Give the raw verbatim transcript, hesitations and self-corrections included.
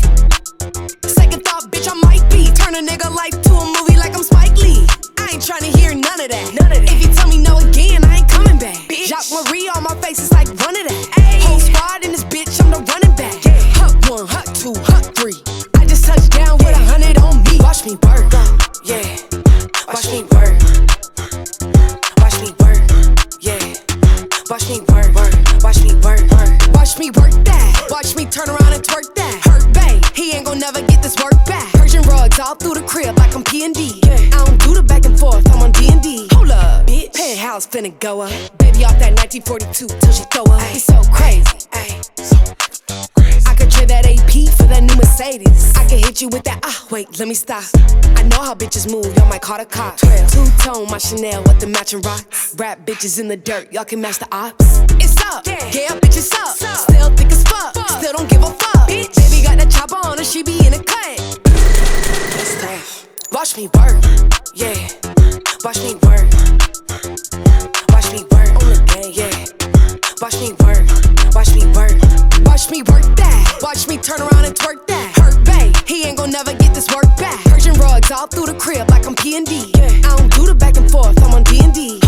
Second thought, bitch, I might be. Turn a nigga life to a movie like I'm Spike Lee. I ain't tryna hear none of that. None of that. If you tell me no again, I ain't coming back. Bitch. Jacques Marie on my face is like run of that. Ay. Whole squad in this bitch, I'm the running back. Yeah. Hut one, hut two, hut three. I just touched down with a hundred on me. Watch me work, yeah. Watch me work. Watch me work, yeah. Watch me work, work. Watch me work, work. Watch me work that. Watch me turn around and twerk that. Hurt bae, he ain't gon' never get this work back. Persian rugs all through the crib like I'm P and D. Yeah. I don't do the back and forth, I'm on D and D. Hold up, bitch. Penthouse finna go up. Baby off that nineteen forty-two till she throw up. It's so crazy, ayy. I could trade that A P for that new Mercedes. I could hit you with that, ah, wait, let me stop. I know how bitches move, y'all might call the cops. Two-tone, my Chanel with the matching rocks. Rap bitches in the dirt, y'all can match the ops. It's up, yeah, yeah bitch, it's up. Still thick as fuck, fuck. Still don't give a fuck, bitch. Baby got that chopper on her, she be in the cut. That's tough. Watch me work, yeah. Watch me work. Watch me work on the game, yeah. Watch me work, watch me work. Watch me work that. Watch me turn around and twerk that. Hurt bae, he ain't gon' never get this work back. Persian rugs all through the crib like I'm P and D. Yeah. I don't do the back and forth, I'm on D and D.